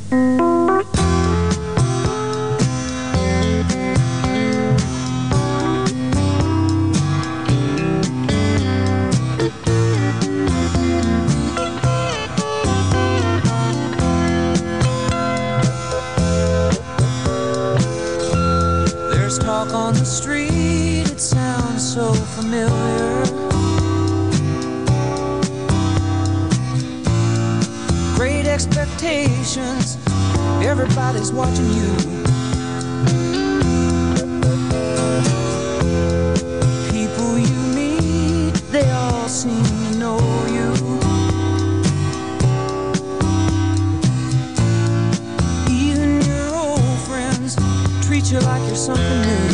On the street, it sounds so familiar. Great expectations, everybody's watching you. People you meet, they all seem to know you. Even your old friends treat you like you're something new.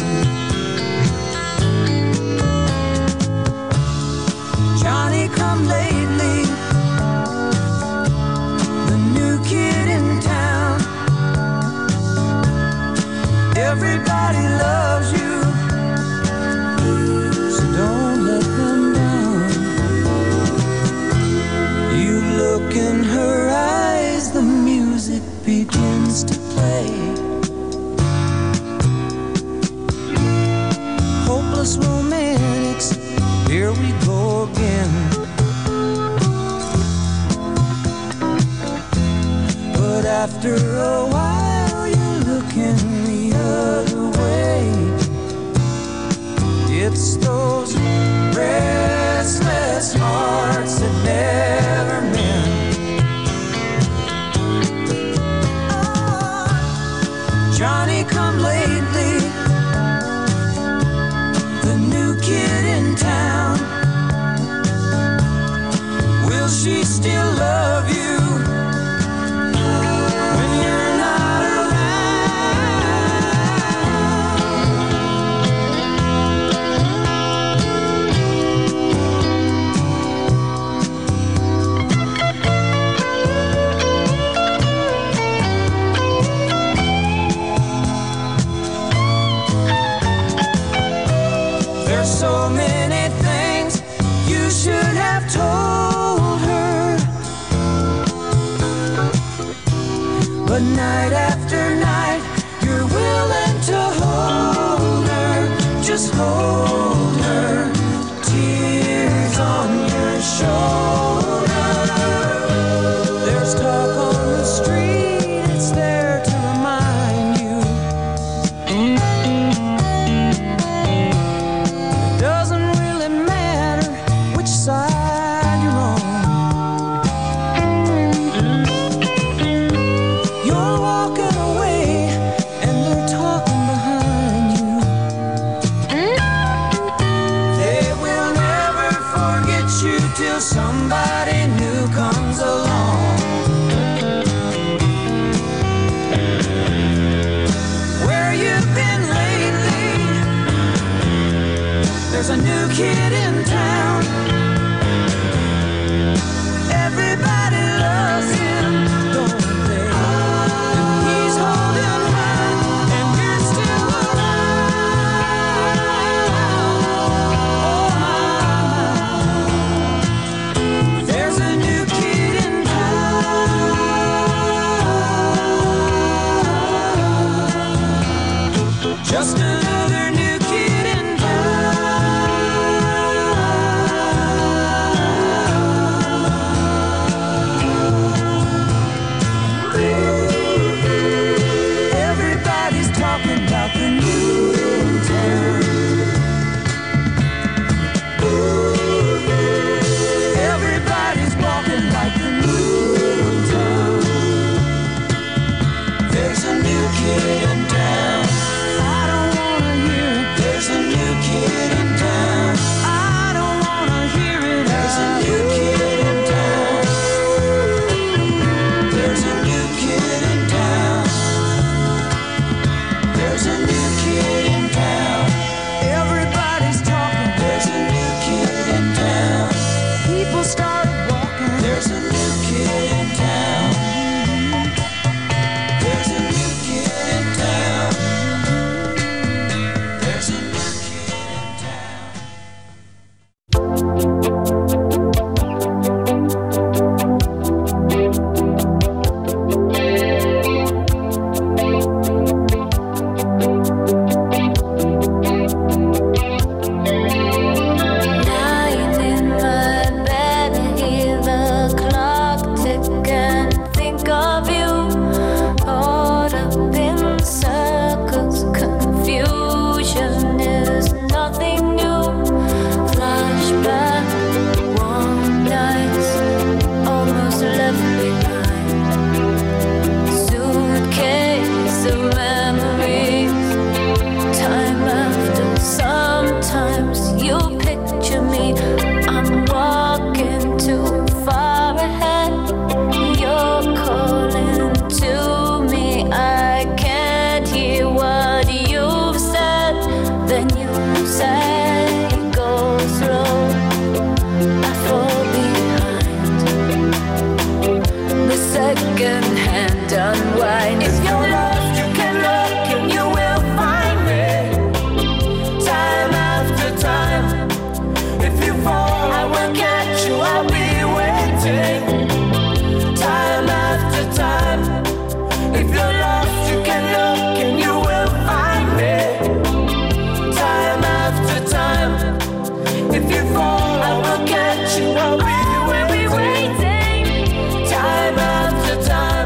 Johnny come lately, the new kid in town. Everybody loves you, so don't let them down. You look in her eyes, the music begins to play. Hopeless romantics, here we go again. But after a while you're looking the other way. It's those restless hearts that never mend. Oh, Johnny come lately, the new kid in town. Will she still love you when you're not There's so many things you should have told her, but night after night you're willing to hold her, just hold her, tears on your shoulder. There's talk on the street, it's there to remind you. Doesn't really matter which side you're on. You're walking away and they're talking behind you. They will never forget you till somebody new comes along. Where you've been lately, there's a new kid in town. Everybody loves him, don't they? And he's holding high, and you're still around. Oh my, there's a new kid in town. Just another new kid in Everybody's talking about the new town. Everybody's walking like the new town. There's a new kid in town. I don't wanna unwind. If you're lost, you can look and you will find me. Time after time. If you fall, I will catch you. I'll be waiting. Time after time. If you're lost, you can look and you will find me. Time after time. If you fall, I will catch you. I'll be waiting. Time after time.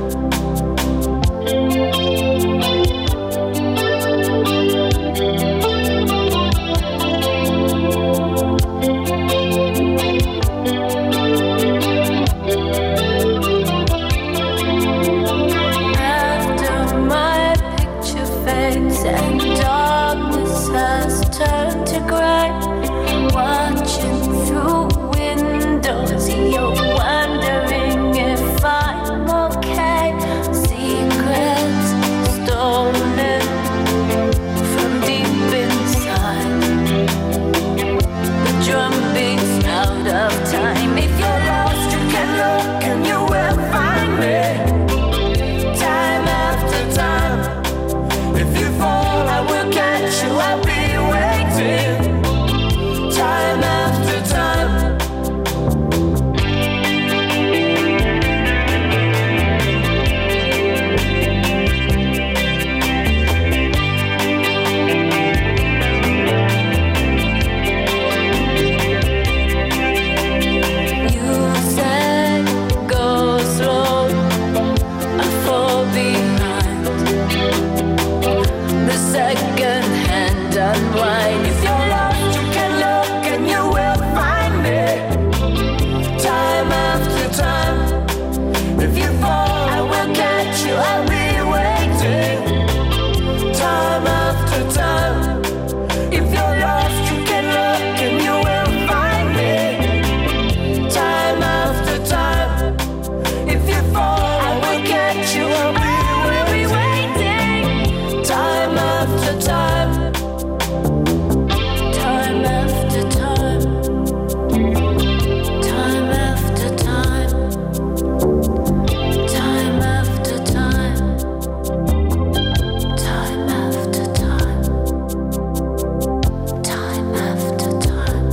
After my picture fades and darkness has turned to grey, watching through windows, you're wondering if I'm okay. Secrets stolen from deep inside. The drum beats out of time. If you're lost, you can look and you will find me. Time after time. If you fall, I will catch you. I'll be waiting. Time after time. You said go slow, I fall behind. The second hand unwind. If you're lost, you can look and you will find me. Time after time. If you fall, I will catch you. I'll be waiting. Time after time. If you're lost, you can look and you will find me. Time after time. If you fall, I will catch you. I'll be waiting. Time after time. Time after time. Time after time. Time after time. Time after time. Time after time.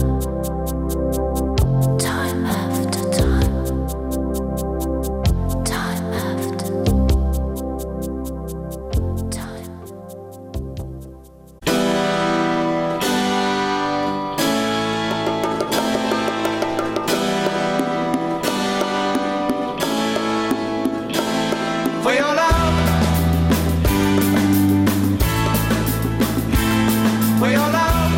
Time after time. Time after time. For your love, for your love,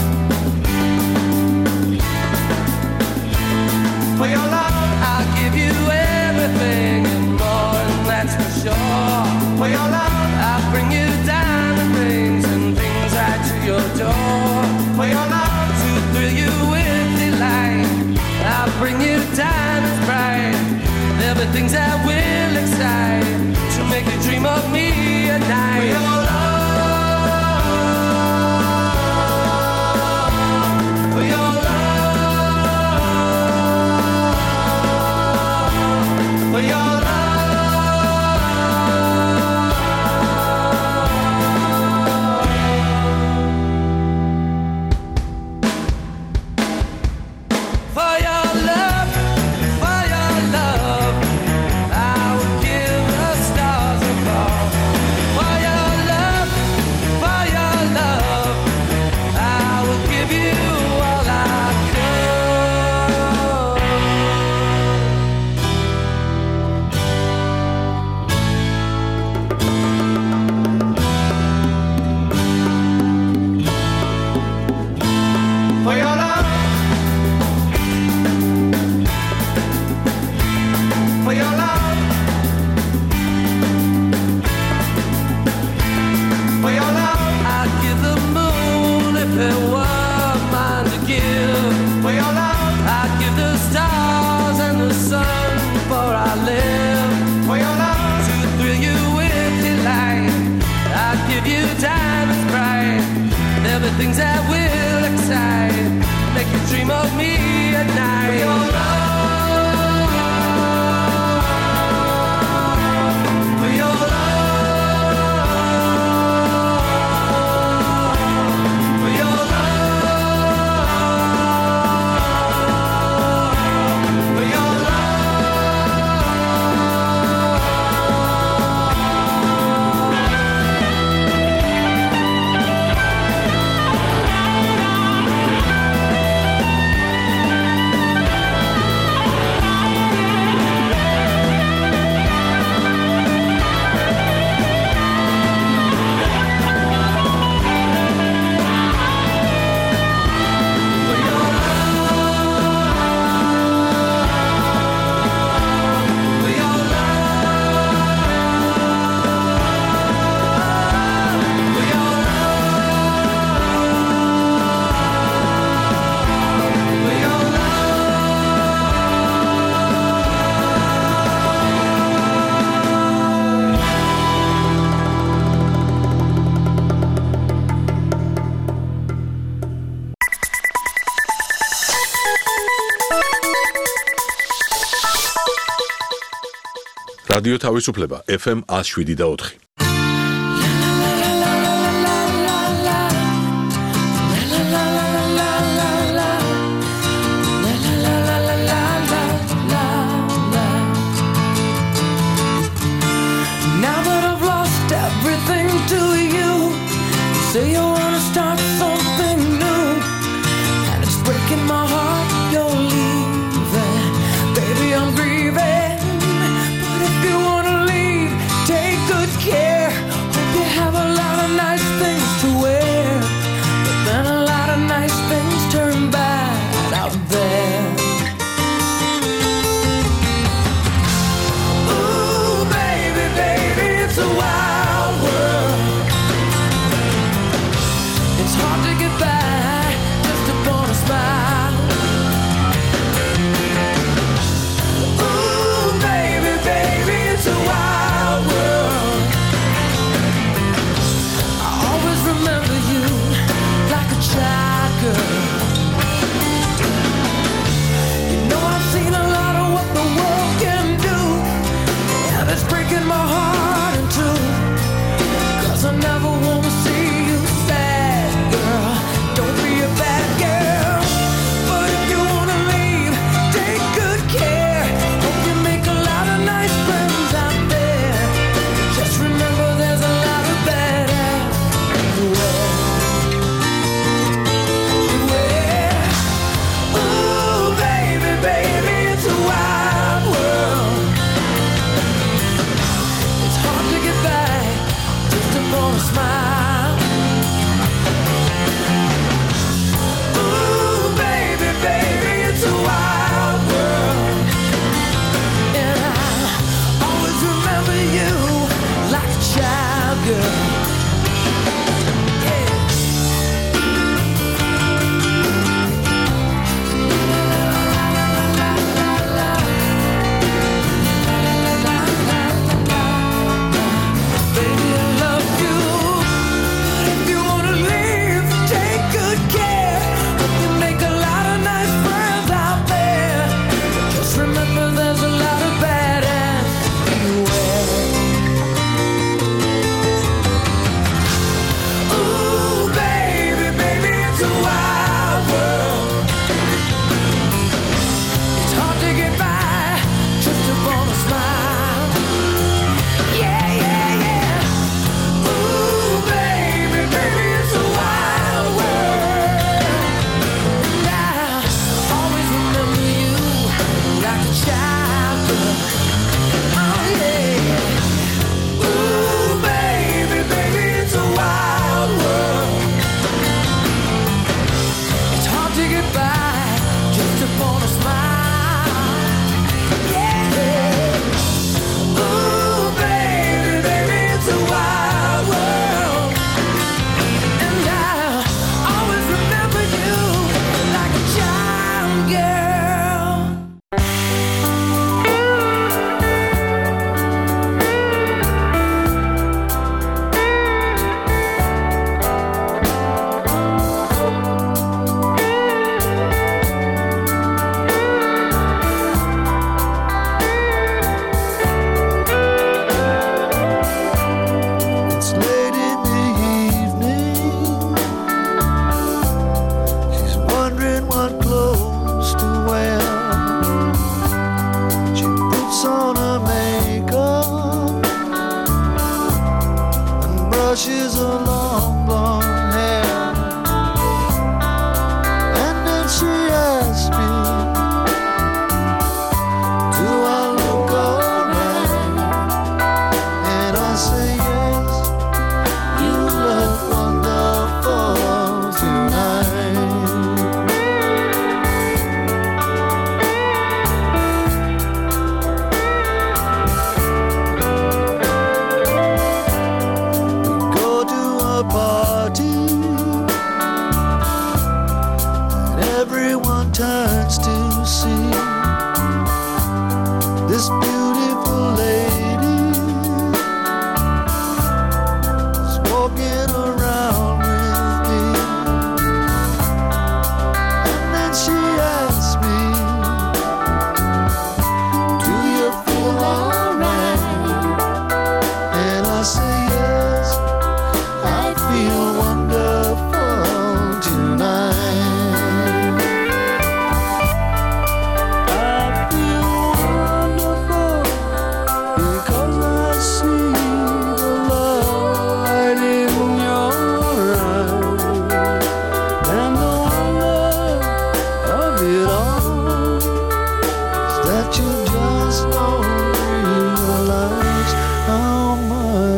for your love, I'll give you everything and more, and that's for sure. For your love, I'll bring you diamond rings and things right to your door. For your love, to thrill you with delight, I'll bring you diamonds bright. There'll be things that will excite, to make you dream of me at night. For your love, for your love, for your love. რადიო თავისუფლება FM 107.4. Now that I've lost everything to you, say you wanna start something new, and it's breaking my heart you're leaving. Baby, I'm grieving, but if you wanna leave, take good care. Hope you have a lot of nice things to wear, but then a lot of nice things turn bad out there. Ooh, baby, baby, it's a wild world. It's hard to get by just upon a smile. Ooh, baby, baby, it's a wild world. I always remember you like a child girl. You know I've seen a lot of what the world can do, and it's breaking my heart in two, 'cause I never wanna see you sad, girl. Don't be a bad girl, but if you wanna leave, take good care. Hope you make a lot of nice friends out there. Just remember there's a lot of bad everywhere. Ooh, baby, baby, it's a wild world. It's hard to get back just upon a smile. Ooh, baby, baby, it's a wild world. And I always remember you like a child girl. Yeah. Baby, I love you, but if you wanna leave, take good care. Hope you make a lot of nice friends out there. Just remember there's a lot of bad everywhere.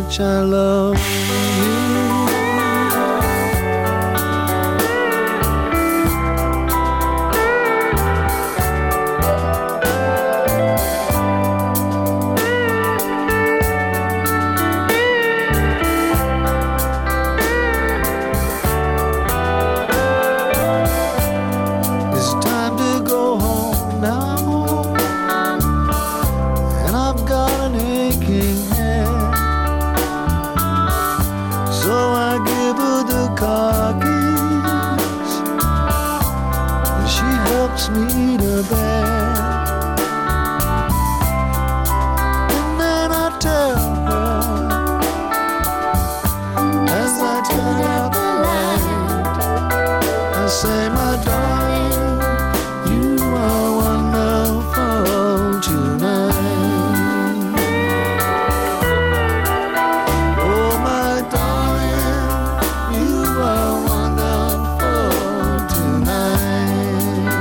much I love you. Me to bed, and then I tell her as I turn out the light, I say, my darling, you are wonderful tonight. Oh, my darling, you are wonderful tonight.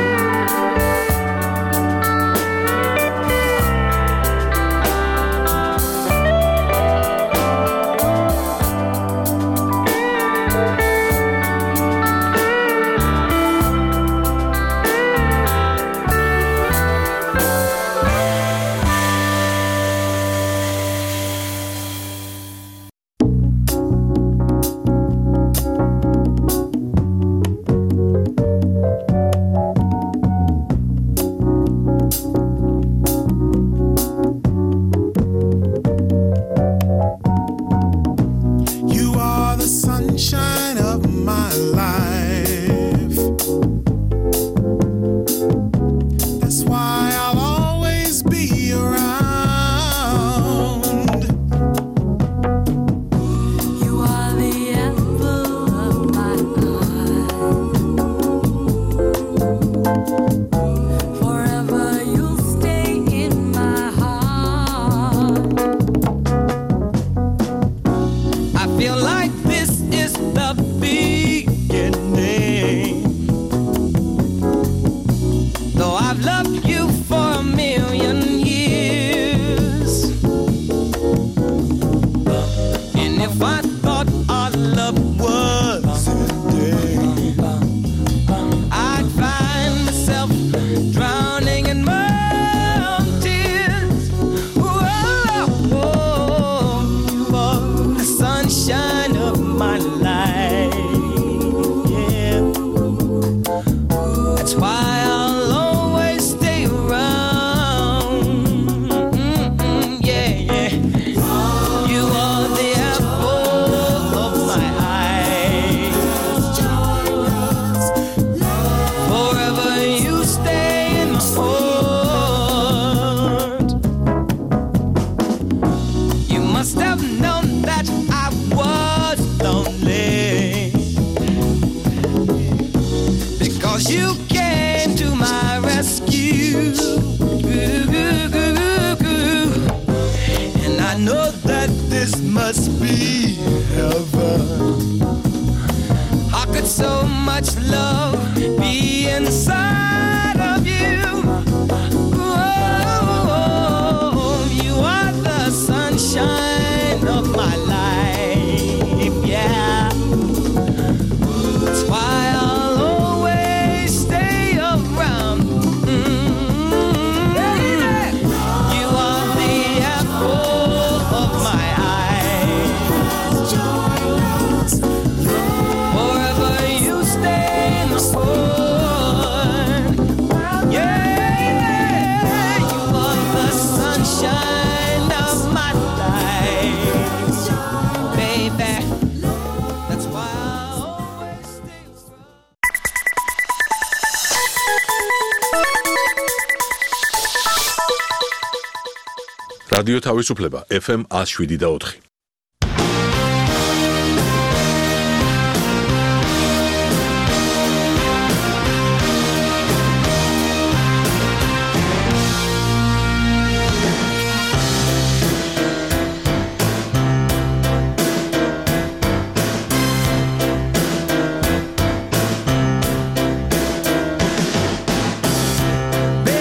რადიო თავისუფლება FM 107.4.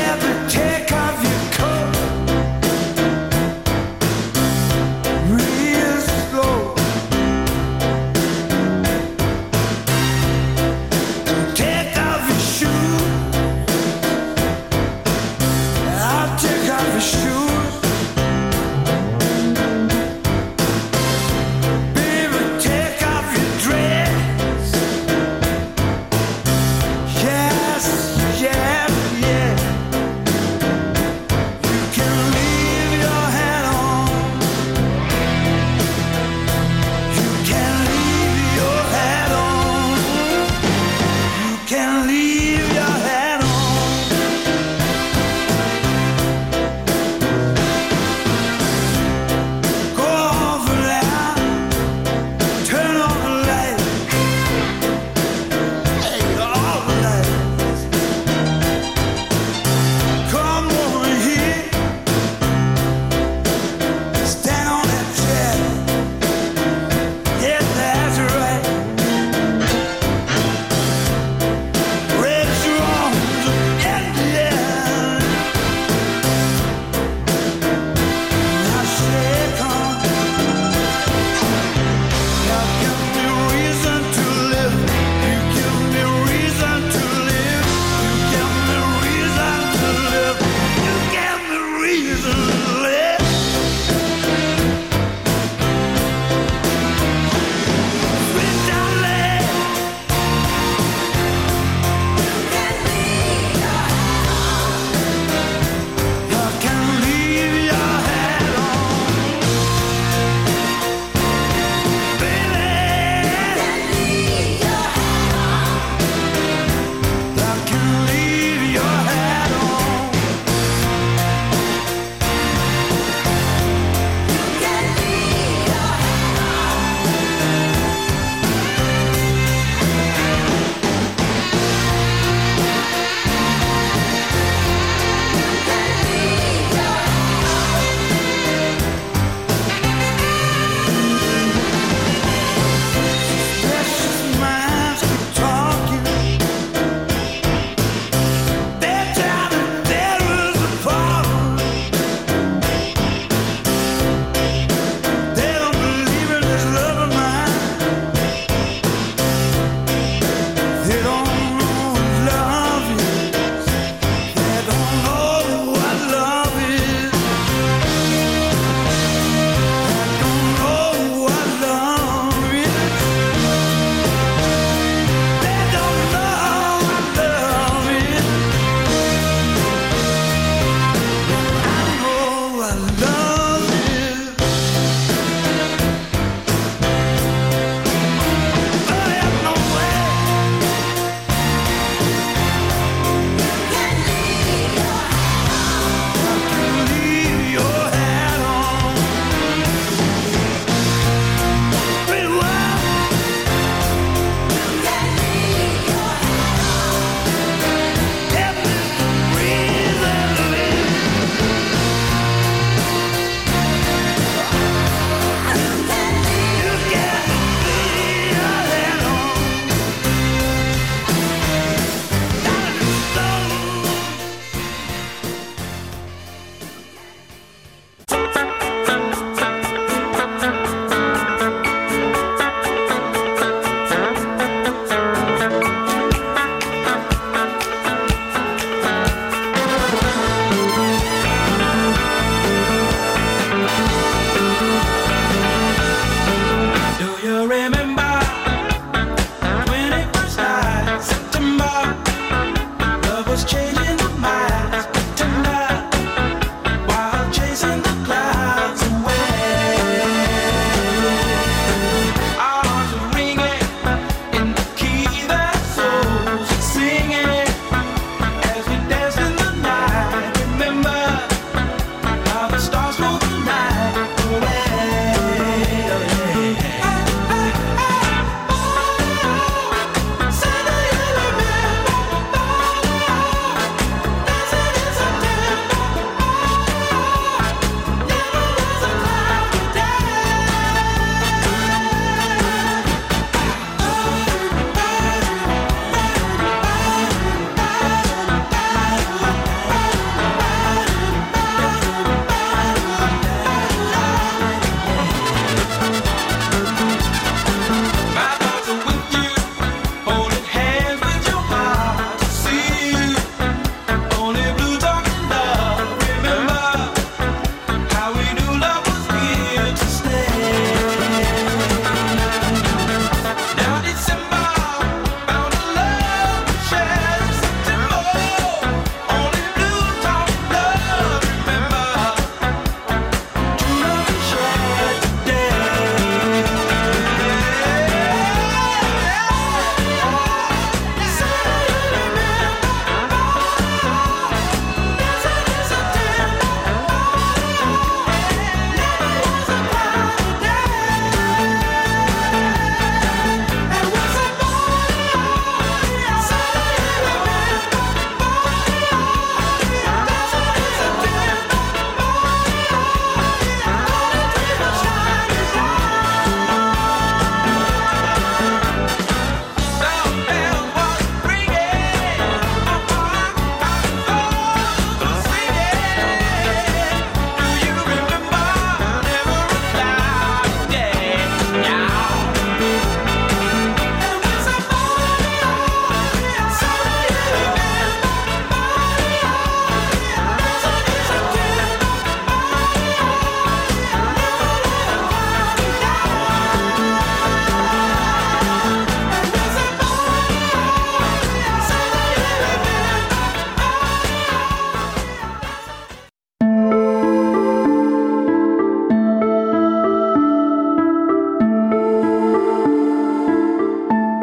Real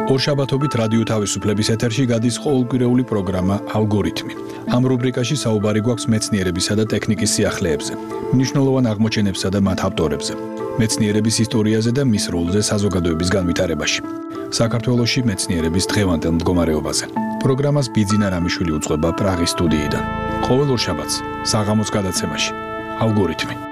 ორშაბათობით რადიო თავისუფლების ეთერში გადის ყოველკვირეული პროგრამა ალგორითმი. ამ რუბრიკაში საუბარი გვაქვს მეცნიერებისა და ტექნიკის სიახლეებზე, მნიშვნელოვან აღმოჩენებსა და მათ ავტორებზე, მეცნიერების ისტორიაზე და მის როლზე საზოგადოების განვითარებაში. საქართველოში მეცნიერების დღევანდელ მდგომარეობაზე. პროგრამას ბიძინა რამიშვილი უძღვება პრაღის სტუდიიდან. ყოველ ორშაბათს საღამოს გადაცემაში ალგორითმი.